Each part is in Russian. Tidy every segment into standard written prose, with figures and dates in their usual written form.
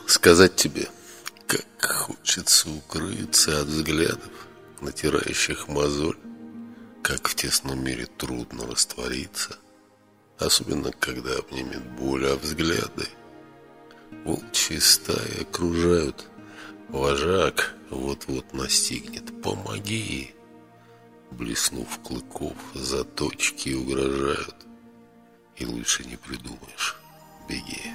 Сказать тебе, как хочется укрыться от взглядов, натирающих мозоль, как в тесном мире трудно раствориться, особенно когда обнимет боль, а взгляды волчьи стаи окружают. Вожак вот-вот настигнет, помоги! Блеснув клыков, заточки угрожают, и лучше не придумаешь, беги.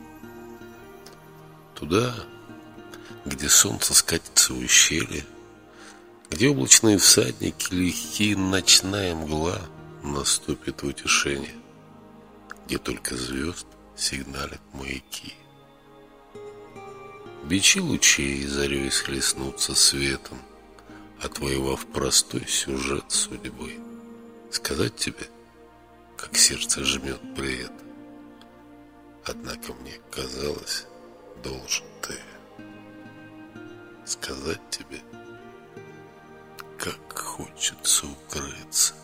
Туда, где солнце скатится в ущелье, где облачные всадники легки, ночная мгла наступит в утешение, где только звезд сигналят маяки. Бичи лучей зарей схлестнутся светом, отвоевав простой сюжет судьбы. Сказать тебе, как сердце жмет при этом, однако мне казалось, должен ты. Сказать тебе, как хочется укрыться